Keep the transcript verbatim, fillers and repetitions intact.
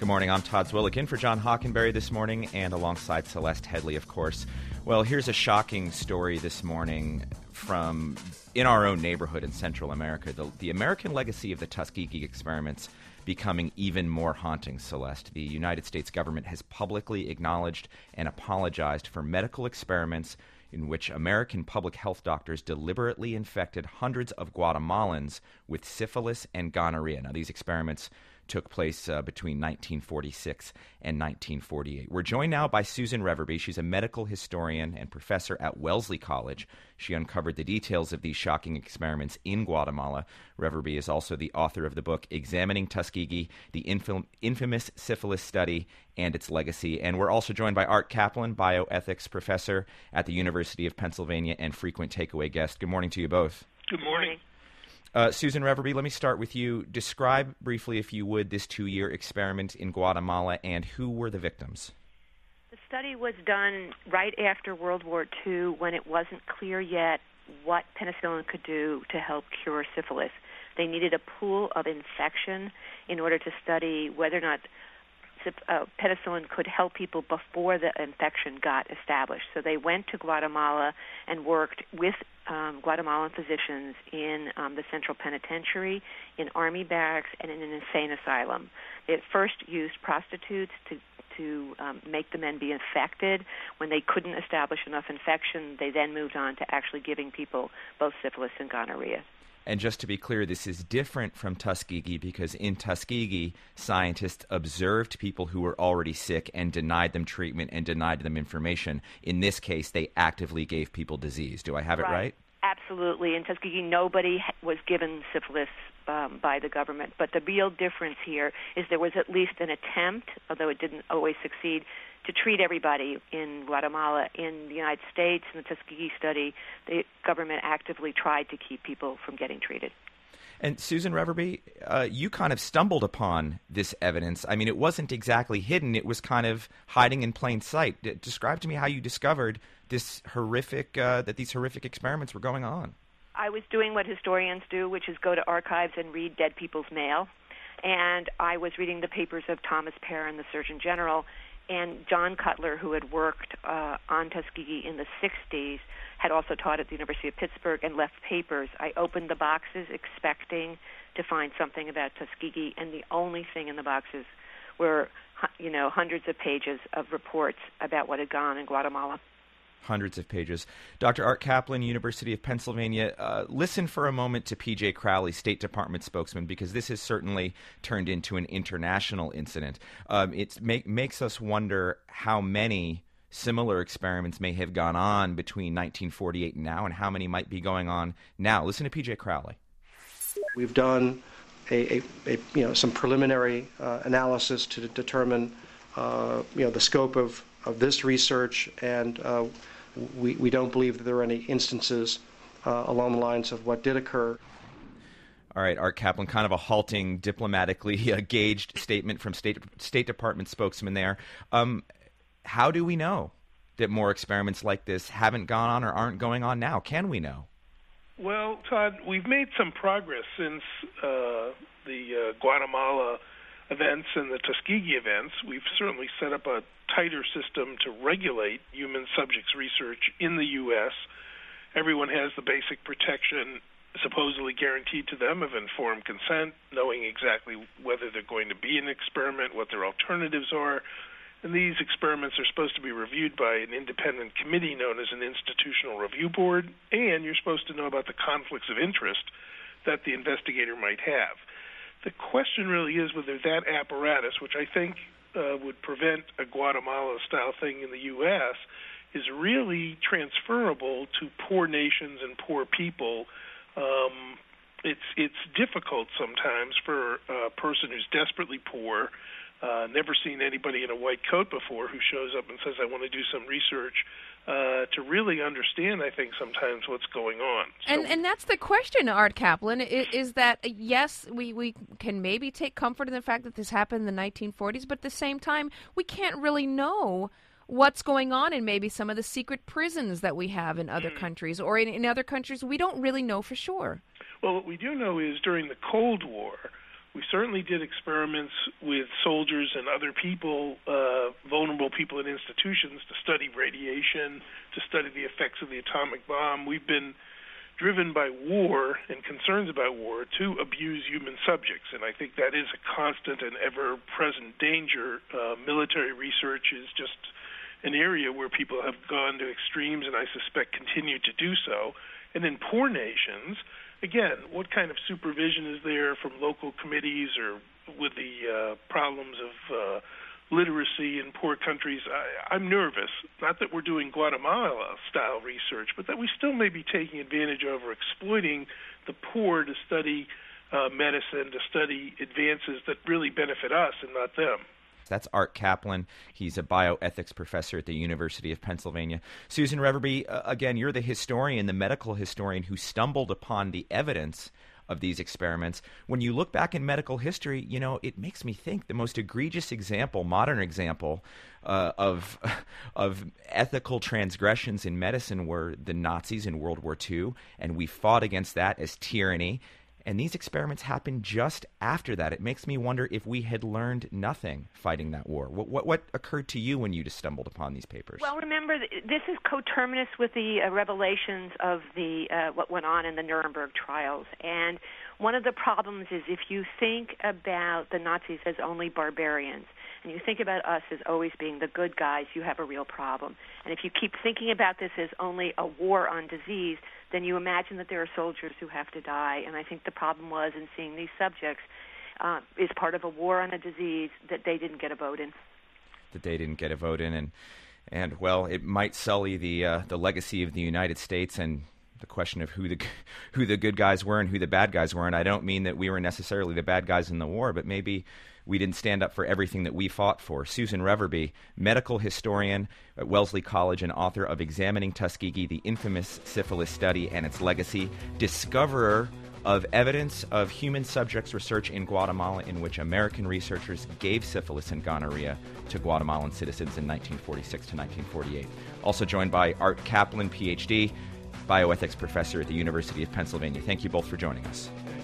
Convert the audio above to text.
Good morning. I'm Todd Zwillick in for John Hockenberry this morning, and alongside Celeste Headley, of course. Well, here's a shocking story this morning from in our own neighborhood in Central America. The, the American legacy of the Tuskegee experiments becoming even more haunting, Celeste. The United States government has publicly acknowledged and apologized for medical experiments in which American public health doctors deliberately infected hundreds of Guatemalans with syphilis and gonorrhea. Now, these experiments took place uh, between nineteen forty-six and nineteen forty-eight. We're joined now by Susan Reverby. She's a medical historian and professor at Wellesley College. She uncovered the details of these shocking experiments in Guatemala. Reverby is also the author of the book Examining Tuskegee, the Infam- Infamous Syphilis Study and Its Legacy. And we're also joined by Art Kaplan, bioethics professor at the University of Pennsylvania and frequent takeaway guest. Good morning to you both. Good morning. Uh, Susan Reverby, let me start with you. Describe briefly, if you would, this two-year experiment in Guatemala and who were the victims. The study was done right after World War Two when it wasn't clear yet what penicillin could do to help cure syphilis. They needed a pool of infection in order to study whether or not uh, penicillin could help people before the infection got established. So they went to Guatemala and worked with um, Guatemalan physicians in um, the Central Penitentiary, in army barracks, and in an insane asylum. They at first used prostitutes to to um, make the men be infected. When they couldn't establish enough infection, they then moved on to actually giving people both syphilis and gonorrhea. And just to be clear, this is different from Tuskegee because in Tuskegee, scientists observed people who were already sick and denied them treatment and denied them information. In this case, they actively gave people disease. Do I have it right? right? Absolutely. In Tuskegee, nobody was given syphilis um, by the government. But the real difference here is there was at least an attempt, although it didn't always succeed, to treat everybody in Guatemala. In the United States, in the Tuskegee study, the government actively tried to keep people from getting treated. And Susan Reverby, uh, you kind of stumbled upon this evidence. I mean, it wasn't exactly hidden. It was kind of hiding in plain sight. D- describe to me how you discovered this horrific, uh, that these horrific experiments were going on. I was doing what historians do, which is go to archives and read dead people's mail. And I was reading the papers of Thomas Perrin, the Surgeon General, and John Cutler, who had worked uh, on Tuskegee in the sixties, had also taught at the University of Pittsburgh and left papers. I opened the boxes expecting to find something about Tuskegee, and the only thing in the boxes were, you know, hundreds of pages of reports about what had gone on in Guatemala. Hundreds of pages. Doctor Art Kaplan, University of Pennsylvania, uh, listen for a moment to P J Crowley, State Department spokesman, because this has certainly turned into an international incident. Um, it make, makes us wonder how many similar experiments may have gone on between nineteen forty-eight and now, and how many might be going on now. Listen to P J Crowley. We've done a, a, a you know some preliminary uh, analysis to determine uh, you know the scope of, of this research, and uh, we we don't believe that there are any instances uh, along the lines of what did occur. All right, Art Kaplan, kind of a halting, diplomatically uh, gauged statement from State State Department spokesman there. Um, How do we know that more experiments like this haven't gone on or aren't going on now? Can we know? Well, Todd, we've made some progress since uh, the uh, Guatemala events and the Tuskegee events. We've certainly set up a tighter system to regulate human subjects research in the U S Everyone has the basic protection supposedly guaranteed to them of informed consent, knowing exactly whether they're going to be an experiment, what their alternatives are. And these experiments are supposed to be reviewed by an independent committee known as an institutional review board, and you're supposed to know about the conflicts of interest that the investigator might have. The question really is whether that apparatus, which I think uh, would prevent a Guatemala-style thing in the U S, is really transferable to poor nations and poor people. Um, it's it's difficult sometimes for a person who's desperately poor, Uh, never seen anybody in a white coat before who shows up and says, I want to do some research, uh, to really understand, I think, sometimes what's going on. So, and and that's the question, Art Kaplan, is, is that, yes, we, we can maybe take comfort in the fact that this happened in the nineteen forties, but at the same time, we can't really know what's going on in maybe some of the secret prisons that we have in other mm. countries, or in, in other countries we don't really know for sure. Well, what we do know is during the Cold War, we certainly did experiments with soldiers and other people, uh, vulnerable people in institutions, to study radiation, to study the effects of the atomic bomb. We've been driven by war and concerns about war to abuse human subjects, and I think that is a constant and ever-present danger. Uh, military research is just an area where people have gone to extremes, and I suspect continue to do so. And in poor nations, again, what kind of supervision is there from local committees or with the uh, problems of uh, literacy in poor countries? I, I'm nervous, not that we're doing Guatemala-style research, but that we still may be taking advantage of or exploiting the poor to study uh, medicine, to study advances that really benefit us and not them. That's Art Kaplan. He's a bioethics professor at the University of Pennsylvania. Susan Reverby, uh, again, you're the historian, the medical historian who stumbled upon the evidence of these experiments. When you look back in medical history, you know, it makes me think the most egregious example, modern example uh, of of ethical transgressions in medicine were the Nazis in World War Two, and we fought against that as tyranny. And these experiments happened just after that. It makes me wonder if we had learned nothing fighting that war. What what, what occurred to you when you just stumbled upon these papers? Well, remember, this is coterminous with the uh, revelations of the uh, what went on in the Nuremberg trials. And one of the problems is if you think about the Nazis as only barbarians, and you think about us as always being the good guys, you have a real problem. And if you keep thinking about this as only a war on disease, then you imagine that there are soldiers who have to die. And I think the problem was in seeing these subjects uh, is part of a war on a disease that they didn't get a vote in. That they didn't get a vote in. And, and well, it might sully the uh, the legacy of the United States and the question of who the who the good guys were and who the bad guys were. And I don't mean that we were necessarily the bad guys in the war, but maybe we didn't stand up for everything that we fought for. Susan Reverby, medical historian at Wellesley College and author of Examining Tuskegee, the infamous syphilis study and its legacy, discoverer of evidence of human subjects research in Guatemala in which American researchers gave syphilis and gonorrhea to Guatemalan citizens in nineteen forty-six to nineteen forty-eight. Also joined by Art Kaplan, P H D, bioethics professor at the University of Pennsylvania. Thank you both for joining us.